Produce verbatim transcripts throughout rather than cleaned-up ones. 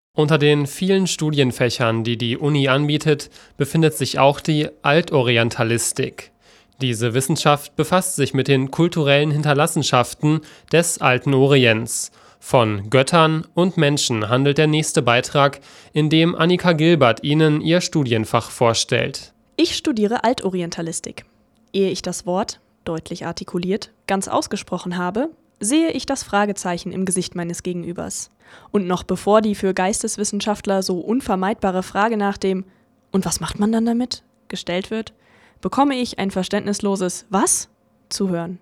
Unter den vielen Studienfächern, die die Uni anbietet, befindet sich auch die Altorientalistik. Diese Wissenschaft befasst sich mit den kulturellen Hinterlassenschaften des Alten Orients. Von Göttern und Menschen handelt der nächste Beitrag, in dem Annika Gilbert Ihnen ihr Studienfach vorstellt. Ich studiere Altorientalistik. Ehe ich das Wort, deutlich artikuliert, ganz ausgesprochen habe, sehe ich das Fragezeichen im Gesicht meines Gegenübers. Und noch bevor die für Geisteswissenschaftler so unvermeidbare Frage nach dem „Und was macht man dann damit?" gestellt wird, bekomme ich ein verständnisloses „Was?" zu hören.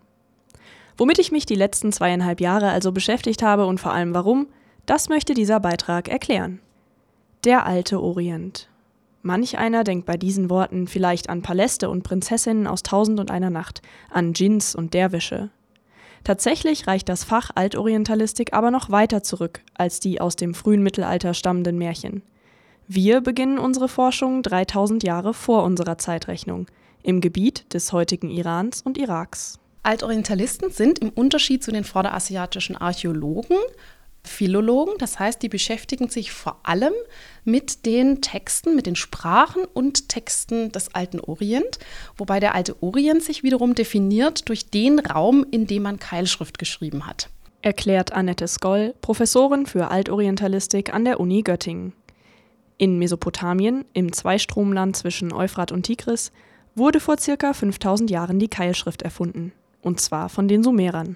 Womit ich mich die letzten zweieinhalb Jahre also beschäftigt habe und vor allem warum, das möchte dieser Beitrag erklären. Der alte Orient. Manch einer denkt bei diesen Worten vielleicht an Paläste und Prinzessinnen aus Tausend und einer Nacht, an Dschinns und Derwische. Tatsächlich reicht das Fach Altorientalistik aber noch weiter zurück als die aus dem frühen Mittelalter stammenden Märchen. Wir beginnen unsere Forschung dreitausend Jahre vor unserer Zeitrechnung, im Gebiet des heutigen Irans und Iraks. Altorientalisten sind im Unterschied zu den vorderasiatischen Archäologen Philologen, das heißt, die beschäftigen sich vor allem mit den Texten, mit den Sprachen und Texten des Alten Orient, wobei der Alte Orient sich wiederum definiert durch den Raum, in dem man Keilschrift geschrieben hat. Erklärt Annette Skoll, Professorin für Altorientalistik an der Uni Göttingen. In Mesopotamien, im Zweistromland zwischen Euphrat und Tigris, wurde vor circa fünftausend Jahren die Keilschrift erfunden, und zwar von den Sumerern.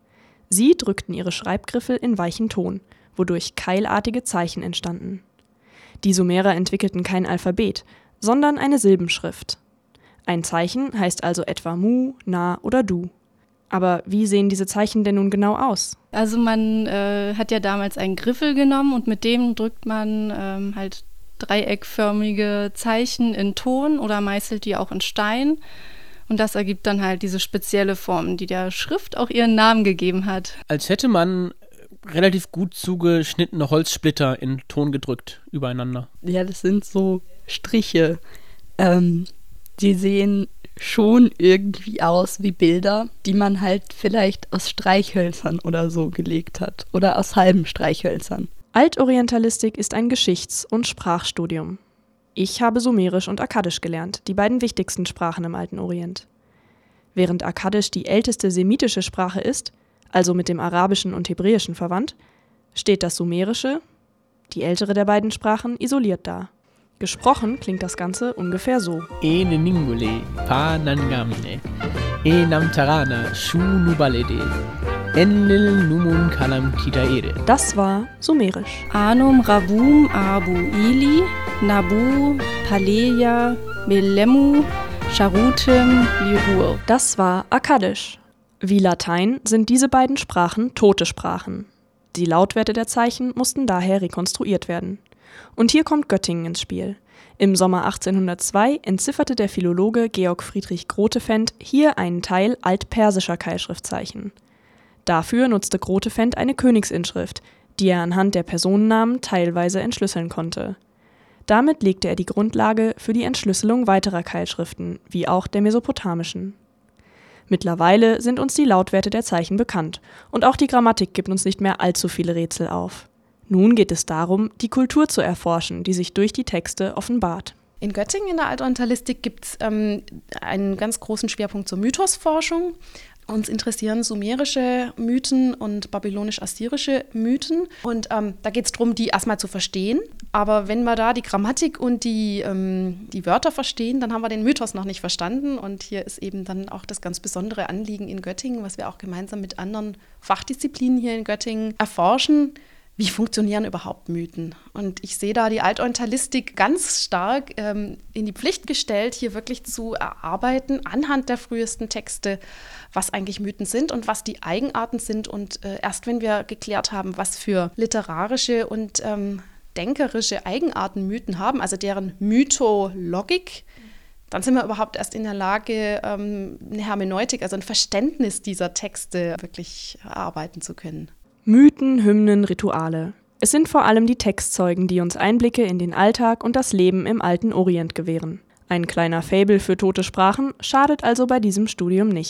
Sie drückten ihre Schreibgriffel in weichen Ton, wodurch keilartige Zeichen entstanden. Die Sumerer entwickelten kein Alphabet, sondern eine Silbenschrift. Ein Zeichen heißt also etwa Mu, Na oder Du. Aber wie sehen diese Zeichen denn nun genau aus? Also man äh, hat ja damals einen Griffel genommen und mit dem drückt man ähm, halt dreieckförmige Zeichen in Ton oder meißelt die auch in Stein. Und das ergibt dann halt diese spezielle Form, die der Schrift auch ihren Namen gegeben hat. Als hätte man relativ gut zugeschnittene Holzsplitter in Ton gedrückt übereinander. Ja, das sind so Striche. Ähm, die sehen schon irgendwie aus wie Bilder, die man halt vielleicht aus Streichhölzern oder so gelegt hat. Oder aus halben Streichhölzern. Altorientalistik ist ein Geschichts- und Sprachstudium. Ich habe Sumerisch und Akkadisch gelernt, die beiden wichtigsten Sprachen im Alten Orient. Während Akkadisch die älteste semitische Sprache ist, also mit dem Arabischen und Hebräischen verwandt, steht das Sumerische, die ältere der beiden Sprachen, isoliert da. Gesprochen klingt das Ganze ungefähr so. Ene ningule, pa nangamine, e namtarana, shu nubalede, enlil numun kalam kitaere. Das war Sumerisch. Anum Ravum Abu Ili, Nabu, Paleja, Melemu, Charutim, Lirur. Das war Akkadisch. Wie Latein sind diese beiden Sprachen tote Sprachen. Die Lautwerte der Zeichen mussten daher rekonstruiert werden. Und hier kommt Göttingen ins Spiel. Im Sommer achtzehnhundertzwei entzifferte der Philologe Georg Friedrich Grotefend hier einen Teil altpersischer Keilschriftzeichen. Dafür nutzte Grotefend eine Königsinschrift, die er anhand der Personennamen teilweise entschlüsseln konnte. Damit legte er die Grundlage für die Entschlüsselung weiterer Keilschriften, wie auch der mesopotamischen. Mittlerweile sind uns die Lautwerte der Zeichen bekannt und auch die Grammatik gibt uns nicht mehr allzu viele Rätsel auf. Nun geht es darum, die Kultur zu erforschen, die sich durch die Texte offenbart. In Göttingen in der Altorientalistik gibt es ähm, einen ganz großen Schwerpunkt zur Mythosforschung. Uns interessieren sumerische Mythen und babylonisch-assyrische Mythen. Und ähm, da geht es darum, die erstmal zu verstehen. Aber wenn wir da die Grammatik und die, ähm, die Wörter verstehen, dann haben wir den Mythos noch nicht verstanden. Und hier ist eben dann auch das ganz besondere Anliegen in Göttingen, was wir auch gemeinsam mit anderen Fachdisziplinen hier in Göttingen erforschen. Wie funktionieren überhaupt Mythen? Und ich sehe da die Altorientalistik ganz stark ähm, in die Pflicht gestellt, hier wirklich zu erarbeiten, anhand der frühesten Texte, was eigentlich Mythen sind und was die Eigenarten sind. Und äh, erst wenn wir geklärt haben, was für literarische und ähm, denkerische Eigenarten Mythen haben, also deren Mythologik, dann sind wir überhaupt erst in der Lage, ähm, eine Hermeneutik, also ein Verständnis dieser Texte wirklich erarbeiten zu können. Mythen, Hymnen, Rituale. Es sind vor allem die Textzeugen, die uns Einblicke in den Alltag und das Leben im Alten Orient gewähren. Ein kleiner Faible für tote Sprachen schadet also bei diesem Studium nicht.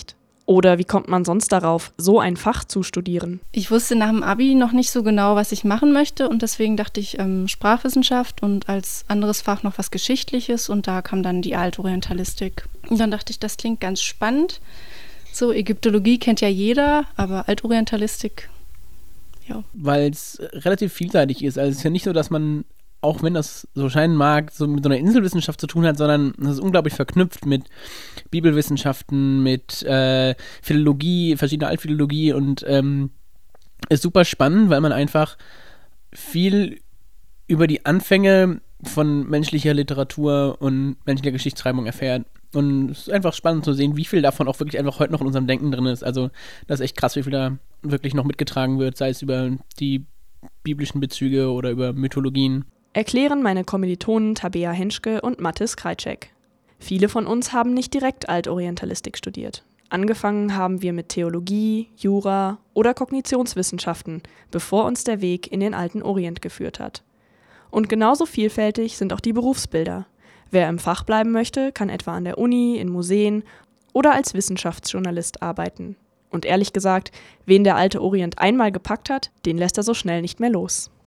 Oder wie kommt man sonst darauf, so ein Fach zu studieren? Ich wusste nach dem Abi noch nicht so genau, was ich machen möchte und deswegen dachte ich ähm, Sprachwissenschaft und als anderes Fach noch was Geschichtliches und da kam dann die Altorientalistik. Und dann dachte ich, das klingt ganz spannend. So, Ägyptologie kennt ja jeder, aber Altorientalistik, ja. Weil es relativ vielseitig ist. Also es ist ja nicht so, dass man, auch wenn das so scheinen mag, so mit so einer Inselwissenschaft zu tun hat, sondern es ist unglaublich verknüpft mit Bibelwissenschaften, mit äh, Philologie, verschiedener Altphilologie und ähm, ist super spannend, weil man einfach viel über die Anfänge von menschlicher Literatur und menschlicher Geschichtsschreibung erfährt. Und es ist einfach spannend zu sehen, wie viel davon auch wirklich einfach heute noch in unserem Denken drin ist. Also das ist echt krass, wie viel da wirklich noch mitgetragen wird, sei es über die biblischen Bezüge oder über Mythologien. Erklären meine Kommilitonen Tabea Henschke und Mathis Krajcek. Viele von uns haben nicht direkt Altorientalistik studiert. Angefangen haben wir mit Theologie, Jura oder Kognitionswissenschaften, bevor uns der Weg in den alten Orient geführt hat. Und genauso vielfältig sind auch die Berufsbilder. Wer im Fach bleiben möchte, kann etwa an der Uni, in Museen oder als Wissenschaftsjournalist arbeiten. Und ehrlich gesagt, wen der alte Orient einmal gepackt hat, den lässt er so schnell nicht mehr los.